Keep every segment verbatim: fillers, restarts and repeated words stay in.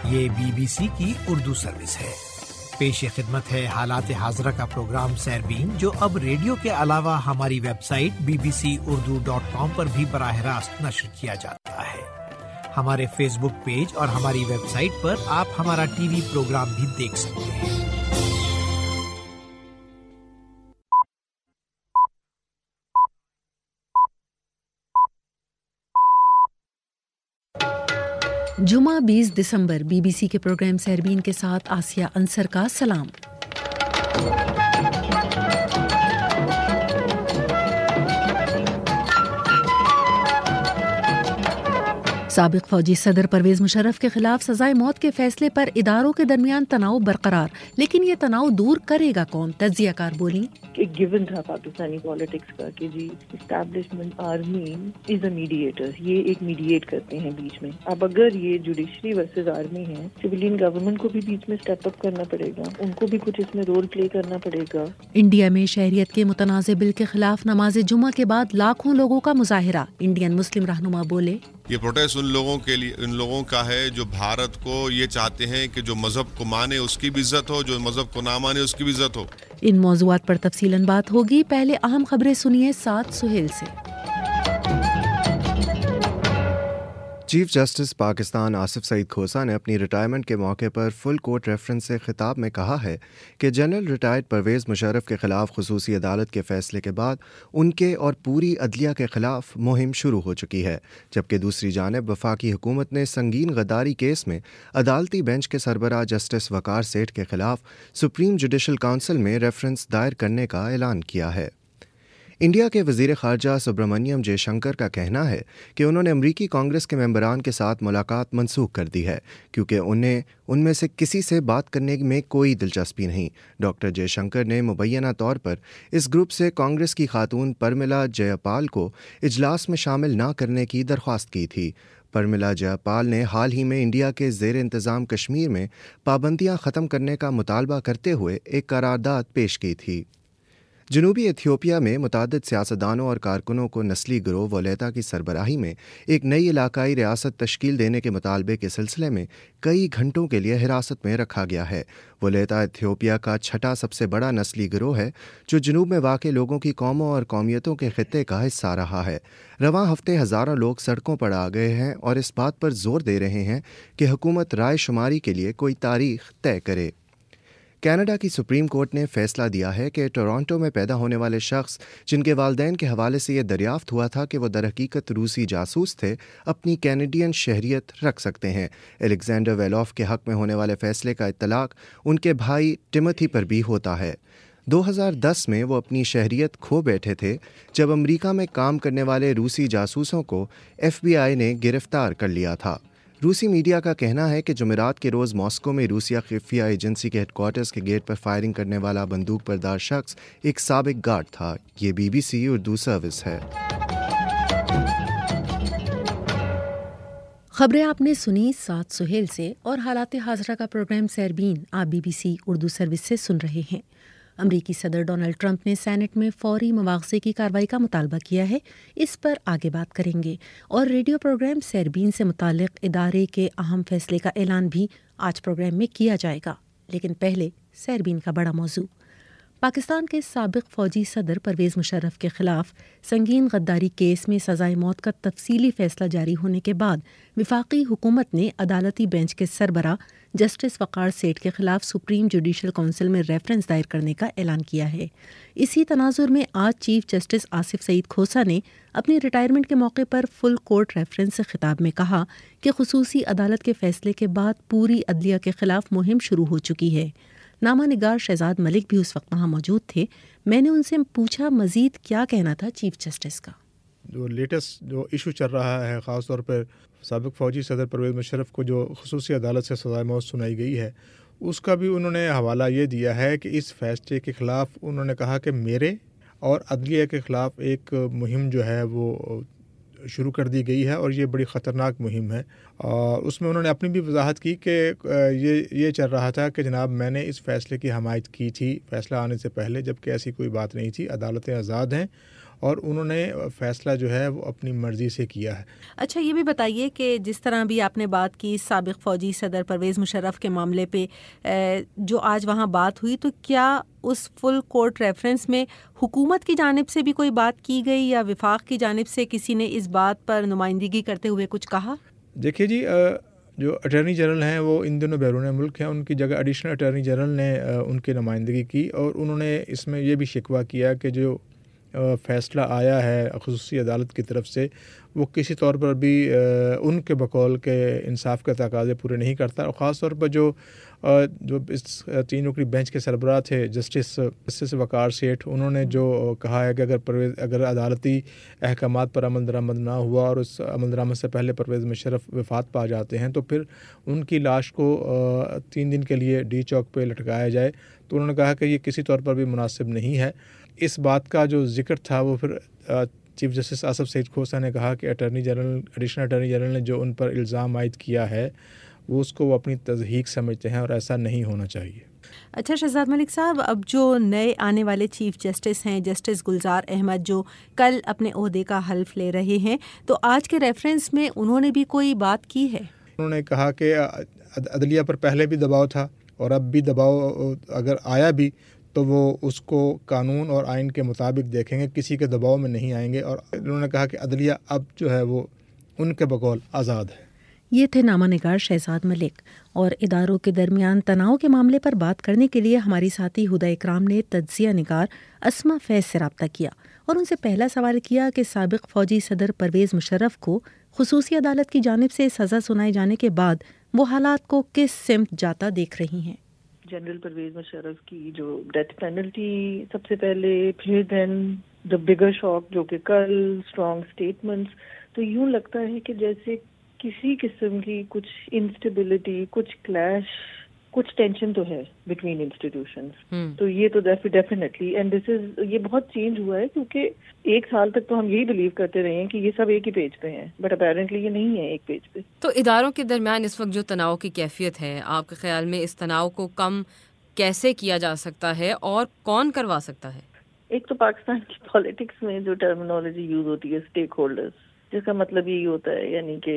یہ B B سی کی Urdu service ہے۔ پیش خدمت ہے حالات حاضرہ کا پروگرام سیربین، جو اب ریڈیو کے علاوہ ہماری website B B C Urdu dot com پر بھی براہ راست نشر کیا جاتا ہے۔ ہمارے فیس بک پیج اور ہماری ویب سائٹ پر آپ ہمارا ٹی وی پروگرام بھی دیکھ سکتے ہیں۔ جمعہ بیس دسمبر، بی بی سی کے پروگرام سیربین کے ساتھ آسیہ انصر کا سلام۔ سابق فوجی صدر پرویز مشرف کے خلاف سزائے موت کے فیصلے پر اداروں کے درمیان تناؤ برقرار، لیکن یہ تناؤ دور کرے گا کون؟ تجزیہ کار بولی ایک گیون تھا پاکستانی پالیٹکس کا کہ جی establishment army is a mediator, یہ ایک میڈیٹ کرتے ہیں بیچ میں۔ اب اگر یہ جوڈیشری ورسز آرمی ہے، سویلین گورنمنٹ کو بھی بیچ میں اسٹیپ اپ کرنا پڑے گا، ان کو بھی کچھ اس میں رول پلے کرنا پڑے گا۔ انڈیا میں شہریت کے متنازع بل کے خلاف نماز جمعہ کے بعد لاکھوں لوگوں کا مظاہرہ، انڈین مسلم رہنما بولے یہ پروٹیسٹ ان لوگوں کے لیے ان لوگوں کا ہے جو بھارت کو یہ چاہتے ہیں کہ جو مذہب کو مانے اس کی بھی عزت ہو، جو مذہب کو نہ مانے اس کی بھی عزت ہو۔ ان موضوعات پر تفصیلاً بات ہوگی، پہلے اہم خبریں سنیے سعد سہیل سے۔ چیف جسٹس پاکستان آصف سعید کھوسا نے اپنی ریٹائرمنٹ کے موقع پر فل کورٹ ریفرنس سے خطاب میں کہا ہے کہ جنرل ریٹائرڈ پرویز مشرف کے خلاف خصوصی عدالت کے فیصلے کے بعد ان کے اور پوری عدلیہ کے خلاف مہم شروع ہو چکی ہے، جبکہ دوسری جانب وفاقی حکومت نے سنگین غداری کیس میں عدالتی بینچ کے سربراہ جسٹس وقار سیٹھ کے خلاف سپریم جوڈیشل کونسل میں ریفرنس دائر کرنے کا اعلان کیا ہے۔ انڈیا کے وزیر خارجہ سبرامنیم جے شنکر کا کہنا ہے کہ انہوں نے امریکی کانگریس کے ممبران کے ساتھ ملاقات منسوخ کر دی ہے کیونکہ انہیں ان میں سے کسی سے بات کرنے میں کوئی دلچسپی نہیں۔ ڈاکٹر جے شنکر نے مبینہ طور پر اس گروپ سے کانگریس کی خاتون پرملا جے پال کو اجلاس میں شامل نہ کرنے کی درخواست کی تھی۔ پرملا جے پال نے حال ہی میں انڈیا کے زیر انتظام کشمیر میں پابندیاں ختم کرنے کا مطالبہ کرتے ہوئے ایک قرارداد پیش کی تھی۔ جنوبی ایتھیوپیا میں متعدد سیاستدانوں اور کارکنوں کو نسلی گروہ ولیتا کی سربراہی میں ایک نئی علاقائی ریاست تشکیل دینے کے مطالبے کے سلسلے میں کئی گھنٹوں کے لیے حراست میں رکھا گیا ہے۔ ولیتا ایتھیوپیا کا چھٹا سب سے بڑا نسلی گروہ ہے جو جنوب میں واقع لوگوں کی قوموں اور قومیتوں کے خطے کا حصہ رہا ہے۔ رواں ہفتے ہزاروں لوگ سڑکوں پر آ گئے ہیں اور اس بات پر زور دے رہے ہیں کہ حکومت رائے شماری کے لیے کوئی تاریخ طے کرے۔ کینیڈا کی سپریم کورٹ نے فیصلہ دیا ہے کہ ٹورانٹو میں پیدا ہونے والے شخص جن کے والدین کے حوالے سے یہ دریافت ہوا تھا کہ وہ درحقیقت روسی جاسوس تھے، اپنی کینیڈین شہریت رکھ سکتے ہیں۔ الیگزینڈر ویلوف کے حق میں ہونے والے فیصلے کا اطلاق ان کے بھائی ٹیموتھی پر بھی ہوتا ہے۔ دو ہزار دس میں وہ اپنی شہریت کھو بیٹھے تھے جب امریکہ میں کام کرنے والے روسی جاسوسوں کو ایف بی آئی نے گرفتار کر لیا تھا۔ روسی میڈیا کا کہنا ہے کہ جمعرات کے روز ماسکو میں روسیہ خفیہ ایجنسی کے ہیڈ کوارٹرز کے گیٹ پر فائرنگ کرنے والا بندوق بردار شخص ایک سابق گارڈ تھا۔ یہ B B C Urdu service ہے۔ خبریں آپ نے سنی سعد سہیل سے، اور حالات حاضرہ کا پروگرام سیربین آپ B B C Urdu service سے سن رہے ہیں۔ امریکی صدر ڈونلڈ ٹرمپ نے سینٹ میں فوری مواخذے کی کارروائی کا مطالبہ کیا ہے، اس پر آگے بات کریں گے، اور ریڈیو پروگرام سیربین سے متعلق ادارے کے اہم فیصلے کا اعلان بھی آج پروگرام میں کیا جائے گا۔ لیکن پہلے سیربین کا بڑا موضوع۔ پاکستان کے سابق فوجی صدر پرویز مشرف کے خلاف سنگین غداری کیس میں سزائے موت کا تفصیلی فیصلہ جاری ہونے کے بعد وفاقی حکومت نے عدالتی بینچ کے سربراہ جسٹس وقار سیٹھ کے خلاف سپریم جوڈیشل کونسل میں ریفرنس دائر کرنے کا اعلان کیا ہے۔ اسی تناظر میں آج چیف جسٹس آصف سعید کھوسا نے اپنی ریٹائرمنٹ کے موقع پر فل کورٹ ریفرنس سے خطاب میں کہا کہ خصوصی عدالت کے فیصلے کے بعد پوری عدلیہ کے خلاف مہم شروع ہو چکی ہے۔ نامہ نگار شہزاد ملک بھی اس وقت وہاں موجود تھے۔ میں نے ان سے پوچھا مزید کیا کہنا تھا چیف جسٹس کا۔ جو لیٹسٹ جو ایشو چل رہا ہے، خاص طور پر سابق فوجی صدر پرویز مشرف کو جو خصوصی عدالت سے سزائے موت سنائی گئی ہے، اس کا بھی انہوں نے حوالہ یہ دیا ہے کہ اس فیصلے کے خلاف انہوں نے کہا کہ میرے اور عدلیہ کے خلاف ایک مہم جو ہے وہ شروع کر دی گئی ہے اور یہ بڑی خطرناک مہم ہے۔ اور اس میں انہوں نے اپنی بھی وضاحت کی کہ یہ یہ چل رہا تھا کہ جناب میں نے اس فیصلے کی حمایت کی تھی فیصلہ آنے سے پہلے، جبکہ ایسی کوئی بات نہیں تھی، عدالتیں آزاد ہیں اور انہوں نے فیصلہ جو ہے وہ اپنی مرضی سے کیا ہے۔ اچھا یہ بھی بتائیے کہ جس طرح بھی آپ نے بات کی سابق فوجی صدر پرویز مشرف کے معاملے پہ جو آج وہاں بات ہوئی، تو کیا اس فل کورٹ ریفرنس میں حکومت کی جانب سے بھی کوئی بات کی گئی یا وفاق کی جانب سے کسی نے اس بات پر نمائندگی کرتے ہوئے کچھ کہا؟ دیکھیے جی، جو اٹارنی جنرل ہیں وہ ان دنوں بیرون ملک ہیں، ان کی جگہ ایڈیشنل اٹارنی جنرل نے ان کی نمائندگی کی، اور انہوں نے اس میں یہ بھی شکوہ کیا کہ جو فیصلہ آیا ہے خصوصی عدالت کی طرف سے وہ کسی طور پر بھی ان کے بقول کے انصاف کے تقاضے پورے نہیں کرتا، اور خاص طور پر جو جو اس تین رکنی بینچ کے سربراہ تھے جسٹس جسٹس وقار سیٹھ، انہوں نے جو کہا ہے کہ اگر پرویز اگر عدالتی احکامات پر عمل درآمد نہ ہوا اور اس عمل درآمد سے پہلے پرویز مشرف وفات پا جاتے ہیں تو پھر ان کی لاش کو تین دن کے لیے ڈی چوک پہ لٹکایا جائے، تو انہوں نے کہا کہ یہ کسی طور پر بھی مناسب نہیں ہے۔ اس بات کا جو ذکر تھا وہ پھر چیف جسٹس آصف سعید کھوسہ نے کہا کہ attorney general additional attorney general نے جو ان پر الزام عائد کیا ہے وہ اس کو وہ اپنی تضحیق سمجھتے ہیں اور ایسا نہیں ہونا چاہیے۔ اچھا شہزاد ملک صاحب، اب جو نئے آنے والے چیف جسٹس ہیں جسٹس گلزار احمد جو کل اپنے عہدے کا حلف لے رہے ہیں، تو آج کے ریفرنس میں انہوں نے بھی کوئی بات کی ہے؟ انہوں نے کہا کہ عدلیہ پر پہلے بھی دباؤ تھا اور اب بھی دباؤ اگر آیا بھی تو وہ اس کو قانون اور آئین کے مطابق دیکھیں گے، کسی کے دباؤ میں نہیں آئیں گے، اور انہوں نے کہا کہ عدلیہ اب جو ہے وہ ان کے بقول آزاد ہے۔ یہ تھے نامہ نگار شہزاد ملک، اور اداروں کے درمیان تناؤ کے معاملے پر بات کرنے کے لیے ہماری ساتھی ہدیٰ اکرام نے تجزیہ نگار اسما فیض سے رابطہ کیا اور ان سے پہلا سوال کیا کہ سابق فوجی صدر پرویز مشرف کو خصوصی عدالت کی جانب سے سزا سنائے جانے کے بعد وہ حالات کو کس سمت جاتا دیکھ رہی ہیں۔ جنرل پرویز مشرف کی جو ڈیتھ پینلٹی سب سے پہلے، پھر دین دا بگر شاک جو کہ کل اسٹرانگ اسٹیٹمنٹس، تو یوں لگتا ہے کہ جیسے کسی قسم کی کچھ انسٹیبلٹی، کچھ کلیش، کچھ ٹینشن تو ہے بٹوین انسٹیٹیوشنز۔ تو یہ تو ڈیفینیٹلی اینڈ دس از یہ بہت چینج ہوا ہے، کیونکہ ایک سال تک تو ہم یہی بلیو کرتے رہے ہیں کہ یہ سب ایک ہی پیج پہ ہیں، بٹ اپیرنٹلی یہ نہیں ہے ایک پیج پہ۔ تو اداروں کے درمیان اس وقت جو تناؤ کی کیفیت ہے، آپ کے خیال میں اس تناؤ کو کم کیسے کیا جا سکتا ہے اور کون کروا سکتا ہے؟ ایک تو پاکستان کی پالیٹکس میں جو ٹرمینالوجی یوز ہوتی ہے اسٹیک ہولڈرز، جس کا مطلب یہی ہوتا ہے یعنی کہ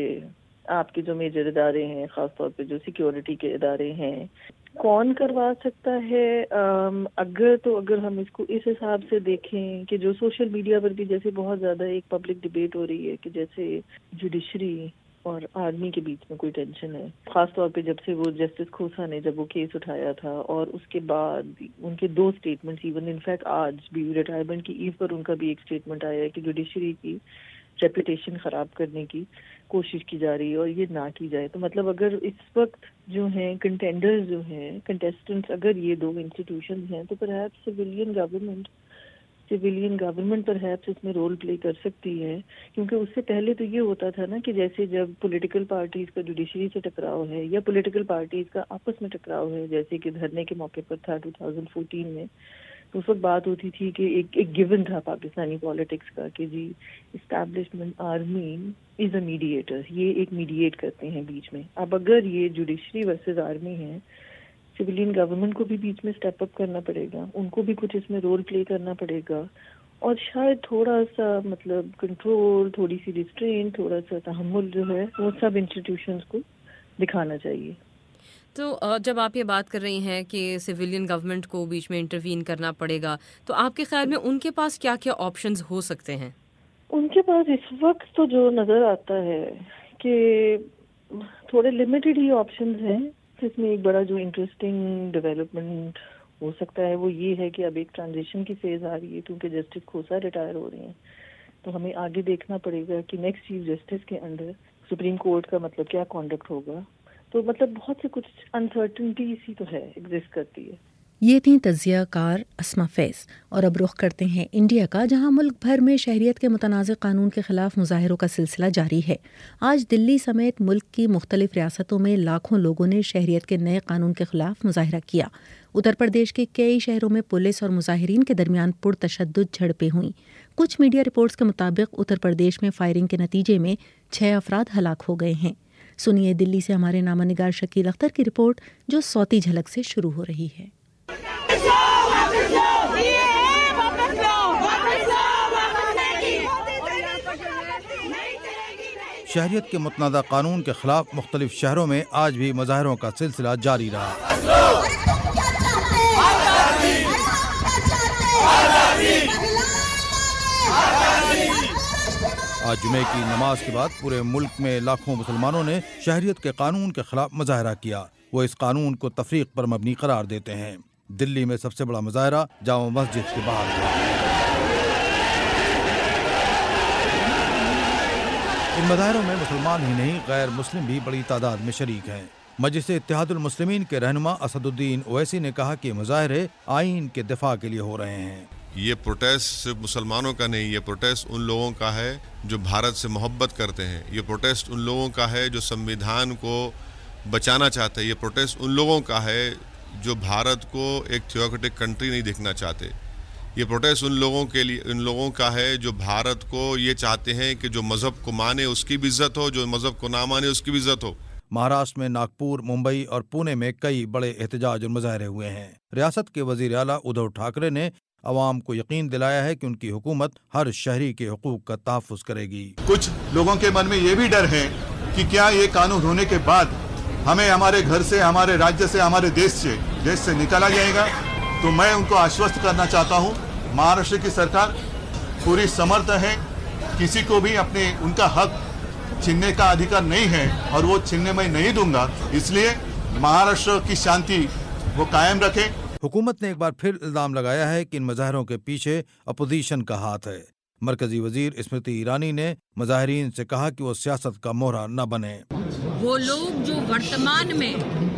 آپ کے جو میجر ادارے ہیں، خاص طور پہ جو سیکیورٹی کے ادارے ہیں، کون کروا سکتا ہے؟ اگر تو اگر ہم اس کو اس حساب سے دیکھیں کہ جو سوشل میڈیا پر بھی جیسے بہت زیادہ ایک پبلک ڈبیٹ ہو رہی ہے کہ جیسے جوڈیشری اور آرمی کے بیچ میں کوئی ٹینشن ہے، خاص طور پہ جب سے وہ جسٹس کھوسہ نے جب وہ کیس اٹھایا تھا اور اس کے بعد ان کے دو اسٹیٹمنٹس، ایون انفیکٹ آج بھی ریٹائرمنٹ کی ایو پر ان کا بھی ایک اسٹیٹمنٹ آیا ہے کہ جوڈیشری کی ریپوٹیشن خراب کرنے کی کوشش کی جا رہی ہے اور یہ نہ کی جائے۔ تو مطلب اگر اس وقت جو ہیں کنٹینڈرز جو ہیں کنٹیسٹنٹس، اگر یہ دو انسٹیٹیوشنز ہیں تو perhaps civilian government civilian government perhaps اس میں رول پلے کر سکتی ہے، کیونکہ اس سے پہلے تو یہ ہوتا تھا نا کہ جیسے جب پولیٹیکل پارٹیز کا جوڈیشری سے ٹکراؤ ہے یا پولیٹیکل پارٹیز کا آپس میں ٹکراؤ ہے، جیسے کہ دھرنے کے موقع پر تھا ٹو تھاؤزینڈ فورٹین میں، تو اس وقت بات ہوتی تھی کہ ایک ایک گیون تھا پاکستانی پالیٹکس کا کہ جی establishment army is a mediator, یہ ایک میڈیٹ کرتے ہیں بیچ میں۔ اب اگر یہ جوڈیشری ورسز آرمی ہے، سویلین گورنمنٹ کو بھی بیچ میں اسٹیپ اپ کرنا پڑے گا، ان کو بھی کچھ اس میں رول پلے کرنا پڑے گا، اور شاید تھوڑا سا مطلب کنٹرول، تھوڑی سی ریسٹرین، تھوڑا سا تحمل جو ہے وہ سب انسٹیٹیوشنز کو دکھانا چاہیے۔ تو جب آپ یہ بات کر رہی ہیں کہ سویلین گورنمنٹ کو بیچ میں انٹروین کرنا پڑے گا، تو آپ کے خیال میں ان کے پاس کیا کیا آپشنز ہو سکتے ہیں؟ ان کے پاس اس وقت تو جو نظر آتا ہے کہ تھوڑے لمیٹڈ ہی آپشنز ہیں، جس میں ایک بڑا جو انٹرسٹنگ ڈیولپمنٹ ہو سکتا ہے وہ یہ ہے کہ اب ایک ٹرانزیشن کی فیز آ رہی ہے، کیونکہ جسٹس کھوسہ ریٹائر ہو رہے ہیں، تو ہمیں آگے دیکھنا پڑے گا کہ نیکسٹ چیف جسٹس کے انڈر سپریم کورٹ کا مطلب کیا کانڈکٹ ہوگا۔ تو مطلب بہت سے کچھ انسرٹنٹی سی تو ہے، ایگزسٹ کرتی ہے۔ یہ تھیں تجزیہ کار اسما فیض، اور اب رخ کرتے ہیں انڈیا کا، جہاں ملک بھر میں شہریت کے متنازع قانون کے خلاف مظاہروں کا سلسلہ جاری ہے۔ آج دلی سمیت ملک کی مختلف ریاستوں میں لاکھوں لوگوں نے شہریت کے نئے قانون کے خلاف مظاہرہ کیا۔ اتر پردیش کے کئی شہروں میں پولیس اور مظاہرین کے درمیان پرتشدد جھڑپیں ہوئیں۔ کچھ میڈیا رپورٹس کے مطابق اتر پردیش میں فائرنگ کے نتیجے میں چھ افراد ہلاک ہو گئے ہیں۔ سنیے دلی سے ہمارے نامہ نگار شکیل اختر کی رپورٹ، جو صوتی جھلک سے شروع ہو رہی ہے۔ شہریت کے متنازع قانون کے خلاف مختلف شہروں میں آج بھی مظاہروں کا سلسلہ جاری رہا۔ آج جمعے کی نماز کے بعد پورے ملک میں لاکھوں مسلمانوں نے شہریت کے قانون کے خلاف مظاہرہ کیا۔ وہ اس قانون کو تفریق پر مبنی قرار دیتے ہیں۔ دلی میں سب سے بڑا مظاہرہ جامع مسجد کے باہر ہوا۔ ان مظاہروں میں مسلمان ہی نہیں غیر مسلم بھی بڑی تعداد میں شریک ہیں۔ مجلس اتحاد المسلمین کے رہنما اسد الدین اویسی نے کہا کہ مظاہرے آئین کے دفاع کے لیے ہو رہے ہیں۔ یہ پروٹیسٹ صرف مسلمانوں کا نہیں، یہ پروٹیسٹ ان لوگوں کا ہے جو بھارت سے محبت کرتے ہیں، یہ پروٹیسٹ ان لوگوں کا ہے جو سمویدھان کو بچانا چاہتے ہیں، یہ پروٹیسٹ ان لوگوں کا ہے جو بھارت کو ایک تھیوکریٹک کنٹری نہیں دیکھنا چاہتے، یہ پروٹیسٹ ان لوگوں کے لیے ان لوگوں کا ہے جو بھارت کو یہ چاہتے ہیں کہ جو مذہب کو مانے اس کی بھی عزت ہو، جو مذہب کو نہ مانے اس کی بھی عزت ہو۔ مہاراشٹر میں ناگپور، ممبئی اور پونے میں کئی بڑے احتجاج اور مظاہرے ہوئے ہیں۔ ریاست کے وزیر اعلیٰ ادھو ٹھاکرے نے عوام کو یقین دلایا ہے کہ ان کی حکومت ہر شہری کے حقوق کا تحفظ کرے گی۔ کچھ لوگوں کے من میں یہ بھی ڈر ہے کہ کیا یہ قانون ہونے کے بعد ہمیں ہمارے گھر سے، ہمارے راجیہ سے، ہمارے دیش سے دیش سے نکالا جائے گا۔ تو میں ان کو آشوست کرنا چاہتا ہوں، مہاراشٹر کی سرکار پوری سمرتھ ہے، کسی کو بھی اپنے ان کا حق چھیننے کا ادھیکار نہیں ہے اور وہ چھیننے میں نہیں دوں گا۔ اس لیے مہاراشٹر کی شانتی وہ قائم رکھے۔ حکومت نے ایک بار پھر الزام لگایا ہے کہ ان مظاہروں کے پیچھے اپوزیشن کا ہاتھ ہے۔ مرکزی وزیر اسمرتی ایرانی نے مظاہرین سے کہا کہ وہ سیاست کا مہرا نہ بنے۔ وہ لوگ جو ورتمان میں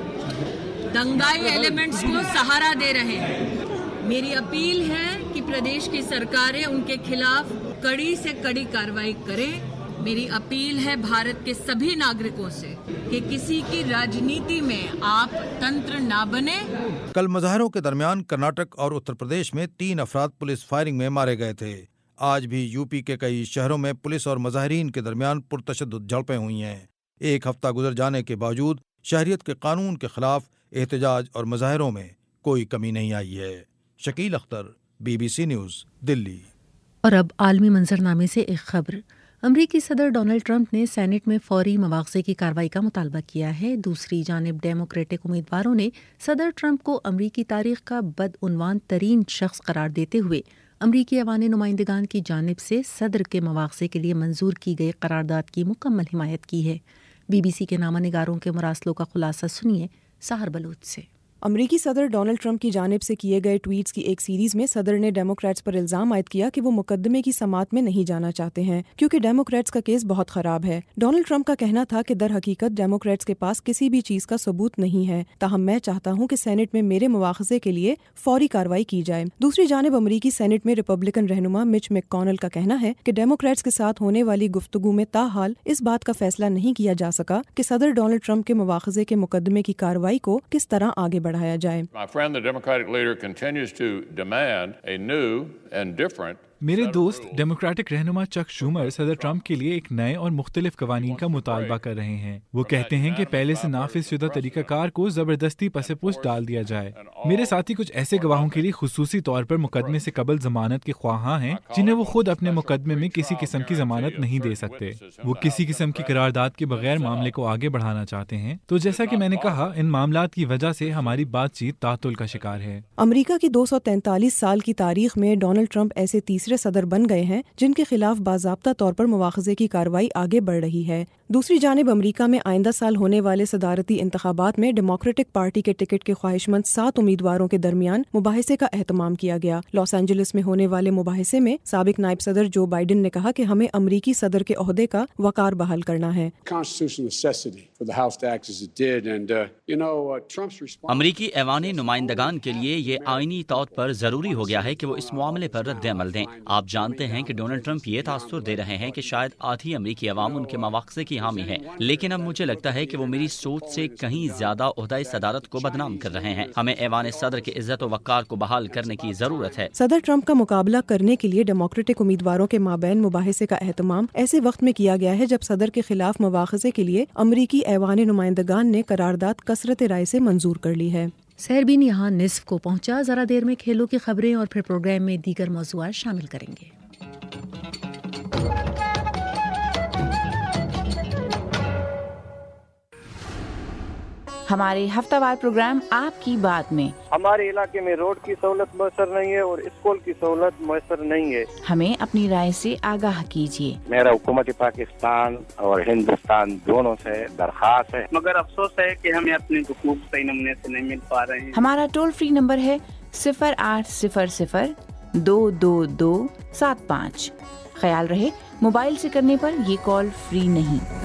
دنگائی ایلیمنٹس کو سہارا دے رہے ہیں، میری اپیل ہے کہ پردیش کی سرکاریں ان کے خلاف کڑی سے کڑی کارروائی کریں۔ میری اپیل ہے بھارت کے سبھی ناگرکوں سے کہ کسی کی راجنیتی میں آپ تنتر نہ بنے۔ کل مظاہروں کے درمیان کرناٹک اور اتر پردیش میں تین افراد پولیس فائرنگ میں مارے گئے تھے۔ آج بھی یو پی کے کئی شہروں میں پولیس اور مظاہرین کے درمیان پرتشدد جھڑپیں ہوئی ہیں۔ ایک ہفتہ گزر جانے کے باوجود شہریت کے قانون کے خلاف احتجاج اور مظاہروں میں کوئی کمی نہیں آئی ہے۔ Shakeel Akhtar, B B C news, Delhi. اور اب عالمی منظرنامے سے ایک خبر۔ امریکی صدر ڈونلڈ ٹرمپ نے سینٹ میں فوری مواخذے کی کارروائی کا مطالبہ کیا ہے۔ دوسری جانب ڈیموکریٹک امیدواروں نے صدر ٹرمپ کو امریکی تاریخ کا بدعنوان ترین شخص قرار دیتے ہوئے امریکی ایوان نمائندگان کی جانب سے صدر کے مواخذے کے لیے منظور کی گئی قرارداد کی مکمل حمایت کی ہے۔ بی بی سی کے نامہ نگاروں کے مراسلوں کا خلاصہ سنیے سحر بلوچ سے۔ امریکی صدر ڈونلڈ ٹرمپ کی جانب سے کیے گئے ٹویٹس کی ایک سیریز میں صدر نے ڈیموکریٹس پر الزام عائد کیا کہ وہ مقدمے کی سماعت میں نہیں جانا چاہتے ہیں کیونکہ ڈیموکریٹس کا کیس بہت خراب ہے۔ ڈونلڈ ٹرمپ کا کہنا تھا کہ در حقیقت ڈیموکریٹس کے پاس کسی بھی چیز کا ثبوت نہیں ہے، تاہم میں چاہتا ہوں کہ سینٹ میں میرے مواخذے کے لیے فوری کارروائی کی جائے۔ دوسری جانب امریکی سینٹ میں ریپبلکن رہنما مچ میک کونل کا کہنا ہے کہ ڈیموکریٹس کے ساتھ ہونے والی گفتگو میں تاحال اس بات کا فیصلہ نہیں کیا جا سکا کہ صدر ڈونلڈ ٹرمپ کے مواخذے کے مقدمے کی کارروائی کو کس طرح آگے بڑھایا جائے۔ friend, the Democratic leader, continues to demand a new and different میرے دوست ڈیموکریٹک رہنما چک شومر صدر ٹرمپ کے لیے ایک نئے اور مختلف قوانین کا مطالبہ کر رہے ہیں۔ وہ کہتے ہیں کہ پہلے سے نافذ شدہ طریقہ کار کو زبردستی پس پشت ڈال دیا جائے۔ میرے ساتھی کچھ ایسے گواہوں کے لیے خصوصی طور پر مقدمے سے قبل ضمانت کے خواہاں ہیں جنہیں وہ خود اپنے مقدمے میں کسی قسم کی ضمانت نہیں دے سکتے۔ وہ کسی قسم کی قرارداد کے بغیر معاملے کو آگے بڑھانا چاہتے ہیں۔ تو جیسا کہ میں نے کہا، ان معاملات کی وجہ سے ہماری بات چیت تعطل کا شکار ہے۔ امریکہ کی دو سو تینتالیس سال کی تاریخ میں ڈونلڈ ٹرمپ ایسے تیسرے صدر بن گئے ہیں جن کے خلاف باضابطہ طور پر مواخذے کی کارروائی آگے بڑھ رہی ہے۔ دوسری جانب امریکہ میں آئندہ سال ہونے والے صدارتی انتخابات میں ڈیموکریٹک پارٹی کے ٹکٹ کے خواہش مند سات امیدواروں کے درمیان مباحثے کا اہتمام کیا گیا۔ لاس اینجلس میں ہونے والے مباحثے میں سابق نائب صدر جو بائیڈن نے کہا کہ ہمیں امریکی صدر کے عہدے کا وقار بحال کرنا ہے۔ امریکی ایوان نمائندگان کے لیے یہ آئینی طور پر ضروری ہو گیا ہے کہ وہ اس معاملے پر رد عمل دیں۔ آپ جانتے ہیں کہ ڈونلڈ ٹرمپ یہ تاثر دے رہے ہیں کہ شاید آدھی امریکی عوام ان کے مواخذے کی حامی ہے، لیکن اب مجھے لگتا ہے کہ وہ میری سوچ سے کہیں زیادہ عہدہ صدارت کو بدنام کر رہے ہیں۔ ہمیں ایوان صدر کے عزت و وقار کو بحال کرنے کی ضرورت ہے۔ صدر ٹرمپ کا مقابلہ کرنے کے لیے ڈیموکریٹک امیدواروں کے مابین مباحثے کا اہتمام ایسے وقت میں کیا گیا ہے جب صدر کے خلاف مواخذے کے لیے امریکی ایوان نمائندگان نے قرارداد کثرت رائے سے منظور کر لی ہے۔ سیربین یہاں نصف کو پہنچا۔ ذرا دیر میں کھیلوں کی خبریں اور پھر پروگرام میں دیگر موضوعات شامل کریں گے۔ ہمارے ہفتہ وار پروگرام آپ کی بات میں ہمارے علاقے میں روڈ کی سہولت میسر نہیں ہے اور اسکول کی سہولت میسر نہیں ہے. ہمیں اپنی رائے سے آگاہ کیجیے. میرا حکومت پاکستان اور ہندوستان دونوں سے درخواست ہے, مگر افسوس ہے کہ ہمیں اپنے حقوق صحیح نمونے سے نہیں مل پا رہے ہیں. ہمارا ٹول فری نمبر ہے صفر آٹھ صفر صفر دو دو دو سات پانچ. خیال رہے موبائل سے کرنے پر یہ کال فری نہیں.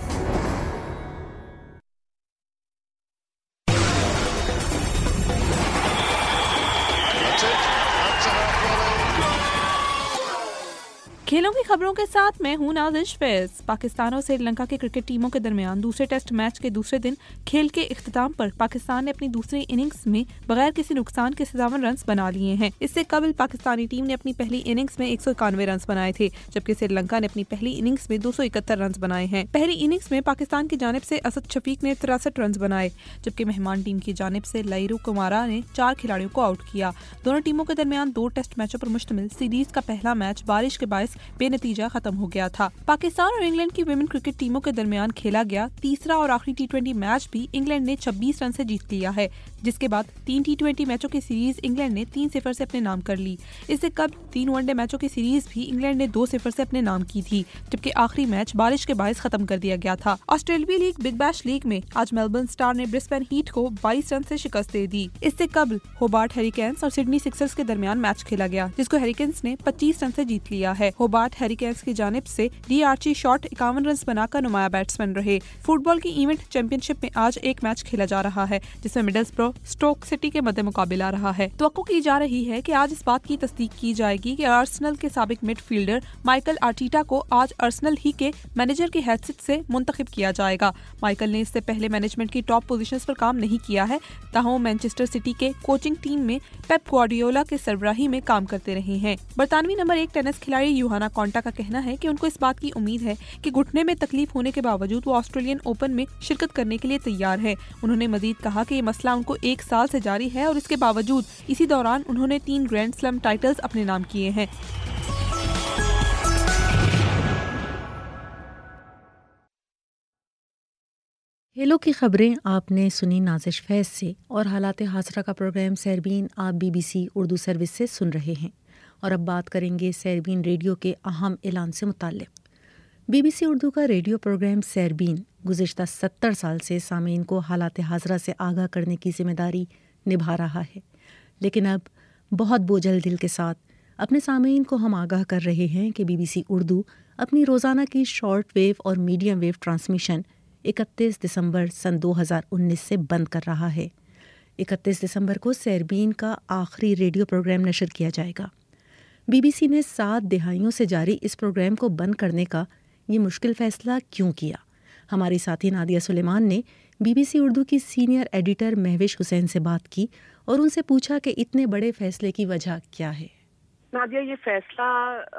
کھیلوں کی خبروں کے ساتھ میں ہوں نازش فیض. پاکستان اور سری لنکا کے کرکٹ ٹیموں کے درمیان دوسرے ٹیسٹ میچ کے دوسرے دن کھیل کے اختتام پر پاکستان نے اپنی دوسری اننگز میں بغیر کسی نقصان کے ستاون رنز بنا لیے ہیں. اس سے قبل پاکستانی ٹیم نے اپنی پہلی اننگز میں ایک سو اکانوے رنز بنائے تھے, جبکہ سری لنکا نے اپنی پہلی اننگز میں دو سو اکہتر رنز بنائے ہیں. پہلی اننگز میں پاکستان کی جانب سے اسد شفیق نے تریسٹھ رنز بنائے, جبکہ مہمان ٹیم کی جانب سے لائرو کمارا نے چار کھلاڑیوں کو آؤٹ کیا. دونوں ٹیموں کے درمیان دو ٹیسٹ میچوں پر مشتمل سیریز کا پہلا میچ بارش کے باعث بے نتیجہ ختم ہو گیا تھا. پاکستان اور انگلینڈ کی ویمن کرکٹ ٹیموں کے درمیان کھیلا گیا تیسرا اور آخری ٹی ٹوینٹی میچ بھی انگلینڈ نے چھبیس رن سے جیت لیا ہے, جس کے بعد تین ٹی ٹوینٹی میچوں کی سیریز انگلینڈ نے تین صفر سے اپنے نام کر لی. اس سے قبل تین ون ڈے میچوں کی سیریز بھی انگلینڈ نے دو صفر سے اپنے نام کی تھی, جبکہ آخری میچ بارش کے باعث ختم کر دیا گیا تھا. آسٹریلوی لیگ بگ بیش لیگ میں آج میلبرن اسٹار نے برسبین ہیٹ کو بائیس رن سے شکست دے دی. اس سے قبل ہوبارٹ ہیریکینز اور سڈنی سکسرز کے درمیان میچ کھیلا گیا, جس کو ہیریکینز نے پچیس رن سے جیت لیا ہے. ہوبارٹ ہیریکینز کی جانب سے ڈی آرچی شارٹ اکاون رنز بنا کر نمایاں بیٹسمین رہے. فٹ بال کی ایونٹ چیمپئن شپ میں آج ایک میچ کھیلا جا رہا ہے, جس میں مڈلسبرو اسٹوک سٹی کے مد مقابلہ رہا ہے. توقع کی جا رہی ہے کہ آج اس بات کی تصدیق کی جائے گی کہ آرسنل کے سابق مڈ فیلڈر مائیکل آرٹیٹا کو آج آرسنل ہی کے مینیجر کی حیثیت سے منتخب کیا جائے گا. مائیکل نے اس سے پہلے مینجمنٹ کی ٹاپ پوزیشنز پر کام نہیں کیا ہے, تاہم مانچسٹر سٹی کے کوچنگ ٹیم میں پیپ گواردیولا کے سربراہی میں کام کرتے رہے ہیں. برطانوی نمبر ایک ٹینس کھلاڑی یوہانا کونٹا کا کہنا ہے کہ ان کو اس بات کی امید ہے کہ گھٹنے میں تکلیف ہونے کے باوجود وہ آسٹریلین اوپن میں شرکت کرنے کے لیے تیار ہے. انہوں نے مزید کہا کہ یہ مسئلہ ان کو ایک سال سے جاری ہے اور اس کے باوجود اسی دوران انہوں نے تین گرینڈ سلیم ٹائٹلز اپنے نام کیے ہیں. کھیلوں کی خبریں آپ نے سنی نازش فیض سے, اور حالات حاضرہ کا پروگرام سیربین آپ B B C Urdu service سے سن رہے ہیں. اور اب بات کریں گے سیربین ریڈیو کے اہم اعلان سے متعلق. بی بی سی اردو کا ریڈیو پروگرام سیربین گزشتہ ستر سال سے سامعین کو حالات حاضرہ سے آگاہ کرنے کی ذمہ داری نبھا رہا ہے, لیکن اب بہت بوجھل دل کے ساتھ اپنے سامعین کو ہم آگاہ کر رہے ہیں کہ بی بی سی اردو اپنی روزانہ کی شارٹ ویو اور میڈیم ویو ٹرانسمیشن اکتیس دسمبر سن دو ہزار انیس سے بند کر رہا ہے. اکتیس دسمبر کو سیربین کا آخری ریڈیو پروگرام نشر کیا جائے گا. بی بی سی نے سات دہائیوں سے جاری اس پروگرام کو بند کرنے کا یہ مشکل فیصلہ کیوں کیا؟ ہماری ساتھی نادیہ سلیمان نے بی بی سی اردو کی سینئر ایڈیٹر مہوش حسین سے بات کی اور ان سے پوچھا کہ اتنے بڑے فیصلے کی وجہ کیا ہے. نادیہ، یہ فیصلہ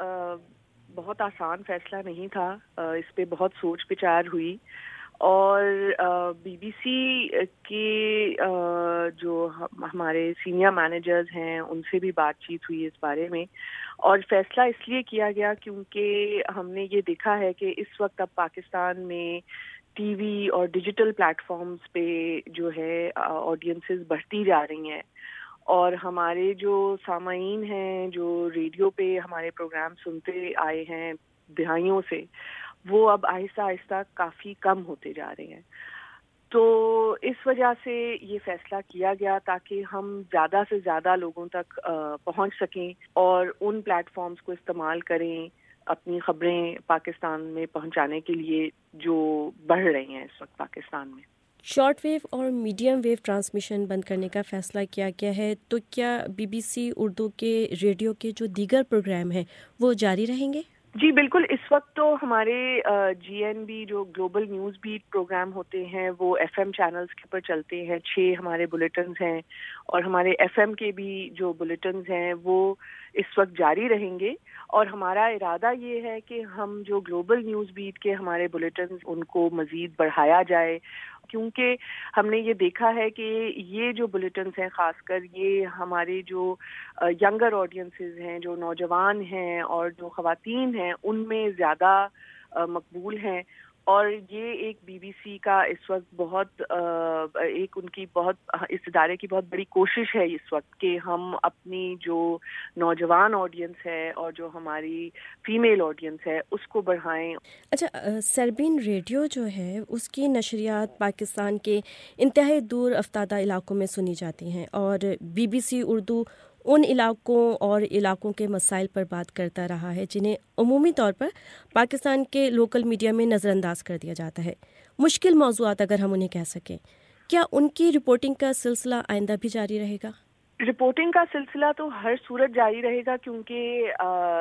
بہت آسان فیصلہ نہیں تھا. اس پہ بہت سوچ بچار ہوئی اور بی بی سی کے جو ہمارے سینئر مینیجرز ہیں ان سے بھی بات چیت ہوئی اس بارے میں، اور فیصلہ اس لیے کیا گیا کیونکہ ہم نے یہ دیکھا ہے کہ اس وقت اب پاکستان میں ٹی وی اور ڈیجیٹل پلیٹ فارمز پہ جو ہے آڈینسز بڑھتی جا رہی ہیں، اور ہمارے جو سامعین ہیں جو ریڈیو پہ ہمارے پروگرام سنتے آئے ہیں دہائیوں سے، وہ اب آہستہ آہستہ کافی کم ہوتے جا رہے ہیں. تو اس وجہ سے یہ فیصلہ کیا گیا تاکہ ہم زیادہ سے زیادہ لوگوں تک پہنچ سکیں اور ان پلیٹ فارمز کو استعمال کریں اپنی خبریں پاکستان میں پہنچانے کے لیے جو بڑھ رہی ہیں اس وقت پاکستان میں. شارٹ ویو اور میڈیم ویو ٹرانسمیشن بند کرنے کا فیصلہ کیا گیا ہے، تو کیا بی بی سی اردو کے ریڈیو کے جو دیگر پروگرام ہیں وہ جاری رہیں گے؟ جی بالکل. اس وقت تو ہمارے جی این بی جو گلوبل نیوز بیٹ پروگرام ہوتے ہیں وہ ایف ایم چینلز کے پر چلتے ہیں. چھ ہمارے بلیٹنز ہیں اور ہمارے ایف ایم کے بھی جو بلیٹنز ہیں وہ اس وقت جاری رہیں گے، اور ہمارا ارادہ یہ ہے کہ ہم جو گلوبل نیوز بیٹ کے ہمارے بلیٹنز ان کو مزید بڑھایا جائے، کیونکہ ہم نے یہ دیکھا ہے کہ یہ جو بلیٹنز ہیں خاص کر یہ ہمارے جو ینگر آڈینسز ہیں، جو نوجوان ہیں اور جو خواتین ہیں، ان میں زیادہ مقبول ہیں. اور یہ ایک بی بی سی کا اس وقت بہت ایک ان کی بہت اس ادارے کی بہت بڑی کوشش ہے اس وقت کہ ہم اپنی جو نوجوان آڈینس ہے اور جو ہماری فیمیل آڈینس ہے اس کو بڑھائیں. اچھا سربین ریڈیو جو ہے اس کی نشریات پاکستان کے انتہائی دور افتادہ علاقوں میں سنی جاتی ہیں اور بی بی سی اردو ان علاقوں اور علاقوں کے مسائل پر بات کرتا رہا ہے جنہیں عمومی طور پر پاکستان کے لوکل میڈیا میں نظر انداز کر دیا جاتا ہے. مشکل موضوعات اگر ہم انہیں کہہ سکیں, کیا ان کی رپورٹنگ کا سلسلہ آئندہ بھی جاری رہے گا؟ رپورٹنگ کا سلسلہ تو ہر صورت جاری رہے گا کیونکہ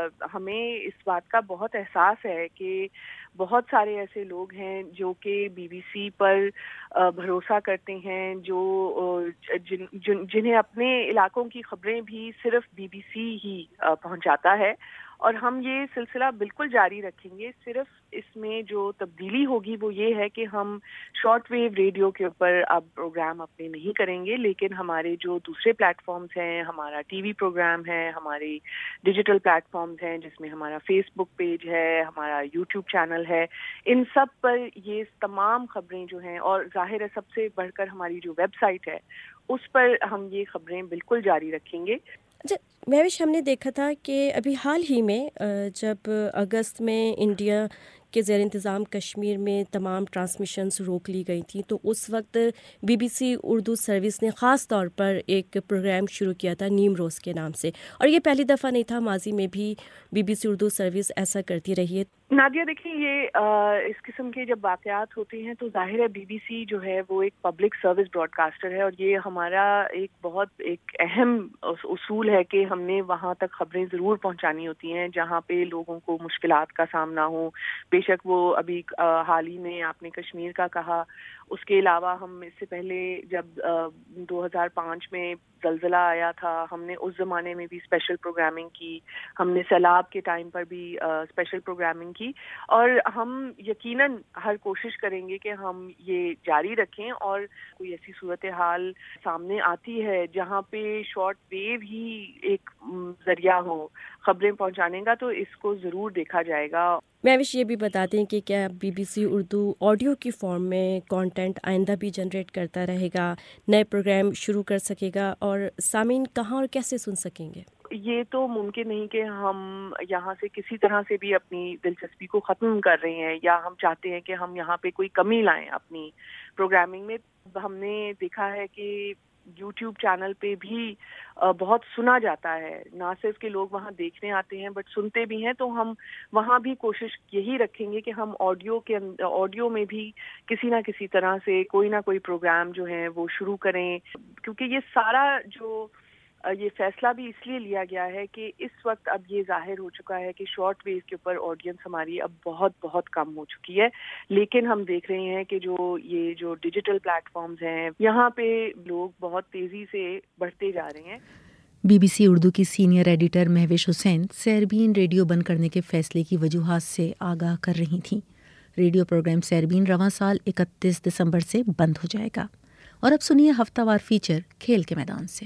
ہمیں اس بات کا بہت احساس ہے کہ بہت سارے ایسے لوگ ہیں جو کہ بی بی سی پر بھروسہ کرتے ہیں, جو جن, جن, جنہیں اپنے علاقوں کی خبریں بھی صرف بی بی سی ہی پہنچاتا ہے, اور ہم یہ سلسلہ بالکل جاری رکھیں گے. صرف اس میں جو تبدیلی ہوگی وہ یہ ہے کہ ہم شارٹ ویو ریڈیو کے اوپر اب پروگرام اپنے نہیں کریں گے, لیکن ہمارے جو دوسرے پلیٹ فارمز ہیں, ہمارا ٹی وی پروگرام ہے, ہمارے ڈیجیٹل پلیٹ فارمز ہیں جس میں ہمارا فیس بک پیج ہے, ہمارا یوٹیوب چینل ہے, ان سب پر یہ تمام خبریں جو ہیں, اور ظاہر ہے سب سے بڑھ کر ہماری جو ویب سائٹ ہے اس پر ہم یہ خبریں بالکل جاری رکھیں گے. اچھا مہوش, ہم نے دیکھا تھا کہ ابھی حال ہی میں جب اگست میں انڈیا کے زیر انتظام کشمیر میں تمام ٹرانسمیشنز روک لی گئی تھیں, تو اس وقت B B C Urdu service نے خاص طور پر ایک پروگرام شروع کیا تھا نیم روز کے نام سے, اور یہ پہلی دفعہ نہیں تھا, ماضی میں بھی B B C Urdu service ایسا کرتی رہی ہے. نادیہ دیکھیں, یہ اس قسم کے جب واقعات ہوتے ہیں تو ظاہر ہے بی بی سی جو ہے وہ ایک پبلک سروس براڈ کاسٹر ہے, اور یہ ہمارا ایک بہت ایک اہم اصول ہے کہ ہم نے وہاں تک خبریں ضرور پہنچانی ہوتی ہیں جہاں پہ لوگوں کو مشکلات کا سامنا ہو. بے شک وہ ابھی حال ہی میں آپ نے کشمیر کا کہا, اس کے علاوہ ہم اس سے پہلے جب دو ہزار پانچ میں زلزلہ آیا تھا, ہم نے اس زمانے میں بھی اسپیشل پروگرامنگ کی, ہم نے سیلاب کے ٹائم پر بھی اسپیشل پروگرامنگ کی, اور ہم یقیناً ہر کوشش کریں گے کہ ہم یہ جاری رکھیں. اور کوئی ایسی صورتحال سامنے آتی ہے جہاں پہ شارٹ ویو ہی ایک ذریعہ ہو خبریں پہنچانے کا, تو اس کو ضرور دیکھا جائے گا. مہوش یہ بھی بتاتے ہیں کہ کیا B B C Urdu audio کی فارم میں کانٹینٹ آئندہ بھی جنریٹ کرتا رہے گا, نئے پروگرام شروع کر سکے گا, اور سامعین کہاں اور کیسے سن سکیں گے؟ یہ تو ممکن نہیں کہ ہم یہاں سے کسی طرح سے بھی اپنی دلچسپی کو ختم کر رہے ہیں یا ہم چاہتے ہیں کہ ہم یہاں پہ کوئی کمی لائیں اپنی پروگرامنگ میں. ہم نے دیکھا ہے کہ یوٹیوب چینل پہ بھی بہت سنا جاتا ہے, نہ صرف کہ لوگ وہاں دیکھنے آتے ہیں بٹ سنتے بھی ہیں, تو ہم وہاں بھی کوشش یہی رکھیں گے کہ ہم آڈیو کے آڈیو میں بھی کسی نہ کسی طرح سے کوئی نہ کوئی پروگرام جو ہے وہ شروع کریں, کیونکہ یہ سارا جو یہ فیصلہ بھی اس لیے لیا گیا ہے کہ اس وقت اب یہ ظاہر ہو چکا ہے کہ شارٹ ویو کے اوپر آڈینس ہماری اب بہت بہت کم ہو چکی ہے, لیکن ہم دیکھ رہے ہیں کہ جو یہ جو ڈیجیٹل پلیٹ فارمز ہیں یہاں پہ لوگ بہت تیزی سے بڑھتے جا رہے ہیں. بی بی سی اردو کی senior editor Mahwish Hussain Sairbeen radio بند کرنے کے فیصلے کی وجوہات سے آگاہ کر رہی تھیں. ریڈیو پروگرام سیربین رواں سال اکتیس دسمبر سے بند ہو جائے گا. اور اب سنیے ہفتہ وار فیچر کھیل کے میدان سے.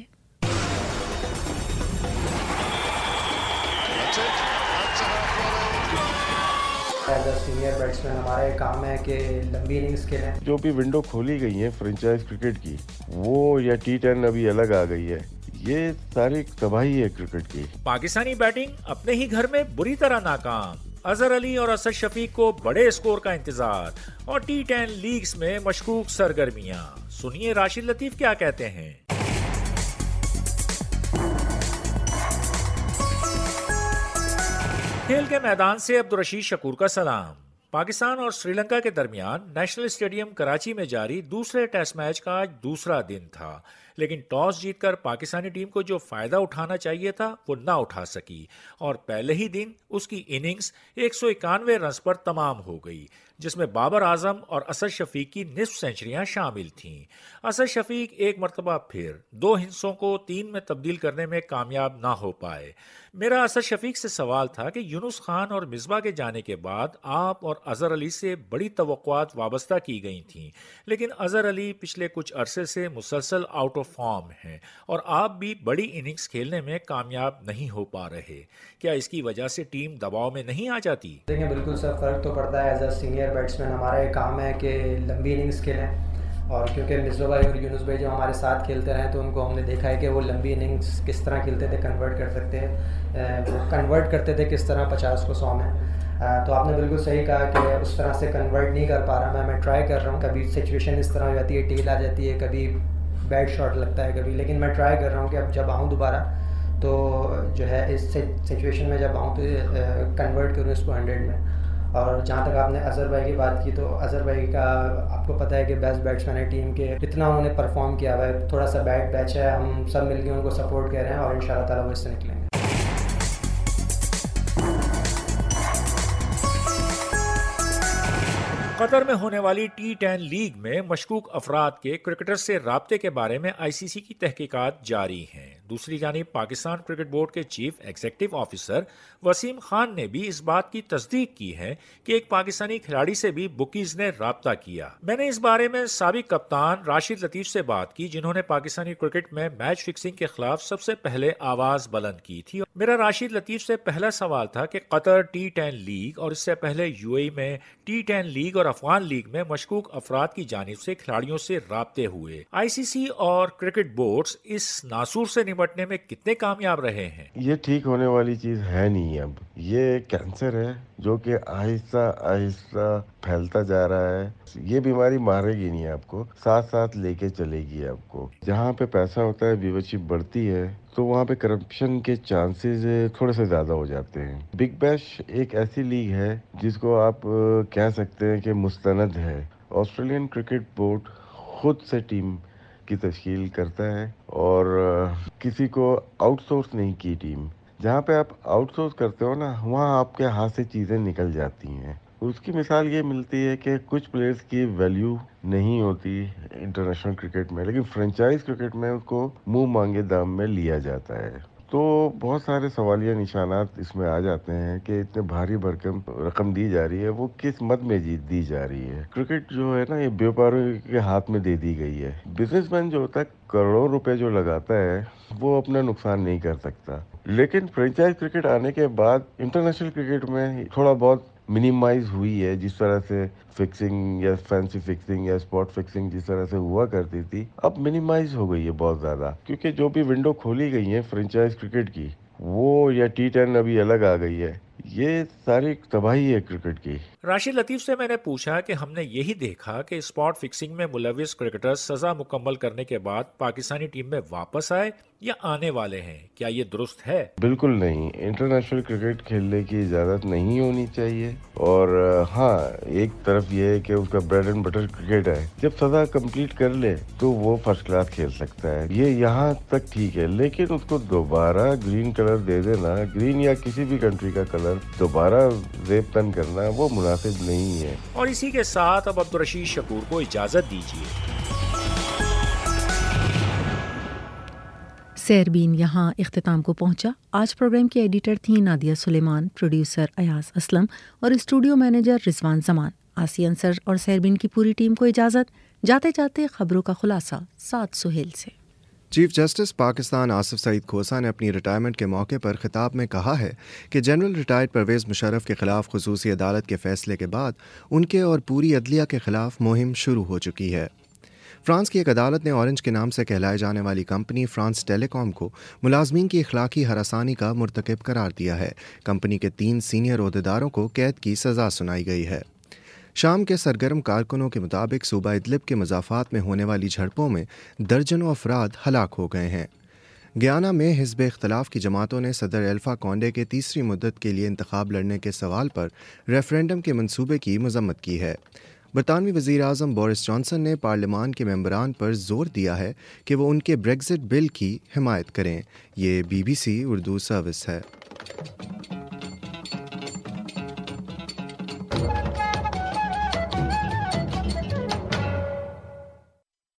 سینئر بیٹسمین ہمارا یہ کام ہے کہ لمبی اننگز کھیلیں. جو بھی ونڈو کھولی گئی ہیں فرنچائز کرکٹ کی, وہ یا ٹی ٹین ابھی الگ آ گئی ہے, یہ ساری تباہی ہے کرکٹ کی. پاکستانی بیٹنگ اپنے ہی گھر میں بری طرح ناکام, اظہر علی اور اسد شفیق کو بڑے اسکور کا انتظار, اور ٹی ٹین لیگز میں مشکوک سرگرمیاں. سنیے راشد لطیف کیا کہتے ہیں. کھیل کے میدان سے عبدالرشید شکور کا سلام. پاکستان اور سری لنکا کے درمیان نیشنل اسٹیڈیم کراچی میں جاری دوسرے ٹیسٹ میچ کا آج دوسرا دن تھا, لیکن ٹاس جیت کر پاکستانی ٹیم کو جو فائدہ اٹھانا چاہیے تھا وہ نہ اٹھا سکی, اور پہلے ہی دن اس کی اننگز ایک سو اکانوے رنز پر تمام ہو گئی, جس میں بابر اعظم اور اسد شفیق کی نصف سینچریاں شامل تھیں. اسد شفیق ایک مرتبہ پھر دو ہندسوں کو تین میں تبدیل کرنے میں کامیاب نہ ہو پائے. میرا اسد شفیق سے سوال تھا کہ یونس خان اور مصباح کے جانے کے بعد آپ اور اظہر علی سے بڑی توقعات وابستہ کی گئی تھیں, لیکن اظہر علی پچھلے کچھ عرصے سے مسلسل آؤٹ آف فارم ہیں اور آپ بھی بڑی اننگز کھیلنے میں کامیاب نہیں ہو پا رہے. کیا اس کی وجہ سے ٹیم دباؤ میں نہیں آ جاتی؟ دیکھیں بالکل سر فرق تو پڑتا ہے. ایز اے سینئر بیٹسمین ہمارا یہ کام ہے کہ لمبی اننگز کھیلیں, اور کیونکہ مصباح بھائی اور یونس بھائی جو ہمارے ساتھ کھیلتے رہے تو ان کو ہم نے دیکھا ہے کہ وہ لمبی اننگز کس طرح کھیلتے تھے, کنورٹ کر سکتے ہیں, وہ کنورٹ کرتے تھے کس طرح پچاس کو سو میں. تو آپ نے بالکل صحیح کہا کہ اس طرح سے کنورٹ نہیں کر پا رہا میں میں ٹرائی کر رہا ہوں. کبھی سچویشن اس طرح ہو جاتی ہے, ٹیل آ جاتی ہے, کبھی بیڈ شاٹ لگتا ہے کبھی, لیکن میں ٹرائی کر رہا ہوں کہ اب جب آؤں دوبارہ تو جو ہے اس سچویشن میں جب آؤں تو کنورٹ کروں اس کو ہنڈریڈ میں. اور جہاں تک آپ نے اظہر بھائی کی بات کی تو اظہر بھائی کا آپ کو پتہ ہے کہ بیسٹ بیٹسمین ہے ٹیم کے, اتنا انہوں نے پرفارم کیا ہوا ہے. تھوڑا سا بیڈ پیچ ہے, ہم سب مل کے ان کو سپورٹ کر رہے ہیں اور ان شاء اللہ تعالیٰ وہ اس سے نکلیں گے. قطر میں ہونے والی ٹی ٹین لیگ میں مشکوک افراد کے کرکٹر سے رابطے کے بارے میں آئی سی سی کی تحقیقات جاری ہیں. دوسری جانب پاکستان کرکٹ بورڈ کے chief executive officer Waseem Khan نے بھی اس بات کی تصدیق کی ہے کہ ایک پاکستانی کھلاڑی سے بھی بکیز نے رابطہ کیا. میں نے اس بارے میں سابق کپتان راشد لطیف سے بات کی جنہوں نے پاکستانی کرکٹ میں میچ فکسنگ کے خلاف سب سے پہلے آواز بلند کی تھی. میرا راشد لطیف سے پہلا سوال تھا کہ قطر ٹی ٹین لیگ اور اس سے پہلے یو اے میں ٹی ٹین لیگ اور افغان لیگ میں مشکوک افراد کی جانب سے کھلاڑیوں سے رابطے ہوئے. آئی سی سی اور کرکٹ بورڈز اس ناسور سے نمٹنے میں کتنے کامیاب رہے ہیں؟ یہ ٹھیک ہونے والی چیز ہے نہیں. اب یہ کینسر ہے جو کہ آہستہ آہستہ پھیلتا جا رہا ہے. یہ بیماری مارے گی نہیں آپ کو, ساتھ ساتھ لے کے چلے گی آپ کو. جہاں پہ پیسہ ہوتا ہے, ویورشپ بڑھتی ہے, تو وہاں پہ کرپشن کے چانسز تھوڑے سے زیادہ ہو جاتے ہیں. بگ بیش ایک ایسی لیگ ہے جس کو آپ کہہ سکتے ہیں کہ مستند ہے. آسٹریلین کرکٹ بورڈ خود سے ٹیم کی تشکیل کرتا ہے اور کسی کو آؤٹ سورس نہیں کی ٹیم. جہاں پہ آپ آؤٹ سورس کرتے ہو نا, وہاں آپ کے ہاتھ سے چیزیں نکل جاتی ہیں. اس کی مثال یہ ملتی ہے کہ کچھ پلیئرز کی ویلیو نہیں ہوتی انٹرنیشنل کرکٹ میں, لیکن فرنچائز کرکٹ میں اس کو منہ مانگے دام میں لیا جاتا ہے. تو بہت سارے سوالیہ نشانات اس میں آ جاتے ہیں کہ اتنے بھاری بھرکم رقم دی جا رہی ہے, وہ کس مد میں جیت دی جا رہی ہے. کرکٹ جو ہے نا یہ بیوپاروں کے ہاتھ میں دے دی گئی ہے. بزنس مین جو ہوتا ہے کروڑوں روپے جو لگاتا ہے وہ اپنا نقصان نہیں کر سکتا. لیکن فرنچائز کرکٹ آنے کے بعد انٹرنیشنل کرکٹ میں تھوڑا بہت منیمائز ہوئی ہے. جس طرح سے فکسنگ یا فینسی فکسنگ یا اسپاٹ فکسنگ جس طرح سے ہوا کرتی تھی, اب منیمائز ہو گئی ہے بہت زیادہ, کیونکہ جو بھی ونڈو کھولی گئی ہیں فرنچائز کرکٹ کی, وہ یا ٹی ٹین ابھی الگ آ گئی ہے, یہ ساری تباہی ہے کرکٹ کی. راشد لطیف سے میں نے پوچھا کہ ہم نے یہی دیکھا کہ اسپاٹ فکسنگ میں ملوث کرکٹر سزا مکمل کرنے کے بعد پاکستانی ٹیم میں واپس آئے یا آنے والے ہیں, کیا یہ درست ہے؟ بالکل نہیں. انٹرنیشنل کرکٹ کھیلنے کی اجازت نہیں ہونی چاہیے. اور ہاں, ایک طرف یہ ہے کہ اس کا بریڈ اینڈ بٹر کرکٹ ہے, جب سزا کمپلیٹ کر لے تو وہ فرسٹ کلاس کھیل سکتا ہے. یہ یہاں تک ٹھیک ہے, لیکن اس کو دوبارہ گرین کلر دے دینا, گرین یا کسی بھی کنٹری کا کلر دوبارہ زیب تن کرنا, وہ مناسب نہیں ہے. اور اسی کے ساتھ اب عبدالرشید شکور کو اجازت دیجیے. سیربین یہاں اختتام کو پہنچا. آج پروگرام کی ایڈیٹر تھیں نادیہ سلیمان, پروڈیوسر ایاز اسلم اور اسٹوڈیو مینیجر رضوان زمان. آسی انصر اور سیربین کی پوری ٹیم کو اجازت. جاتے جاتے خبروں کا خلاصہ سعد سہیل سے. چیف جسٹس پاکستان آصف سعید کھوسا نے اپنی ریٹائرمنٹ کے موقع پر خطاب میں کہا ہے کہ جنرل ریٹائرڈ پرویز مشرف کے خلاف خصوصی عدالت کے فیصلے کے بعد ان کے اور پوری عدلیہ کے خلاف مہم شروع ہو چکی ہے. فرانس کی ایک عدالت نے اورنج کے نام سے کہلائے جانے والی کمپنی فرانس ٹیلی کام کو ملازمین کی اخلاقی ہراسانی کا مرتکب قرار دیا ہے. کمپنی کے تین سینئر عہدیداروں کو قید کی سزا سنائی گئی ہے. شام کے سرگرم کارکنوں کے مطابق صوبہ ادلب کے مضافات میں ہونے والی جھڑپوں میں درجنوں افراد ہلاک ہو گئے ہیں. گیانا میں حزب اختلاف کی جماعتوں نے صدر الفا کونڈے کے تیسری مدت کے لیے انتخاب لڑنے کے سوال پر ریفرینڈم کے منصوبے کی مذمت کی ہے. برطانوی وزیر اعظم بورس جانسن نے پارلیمان کے ممبران پر زور دیا ہے کہ وہ ان کے بریگزٹ بل کی حمایت کریں. یہ B B C Urdu service ہے.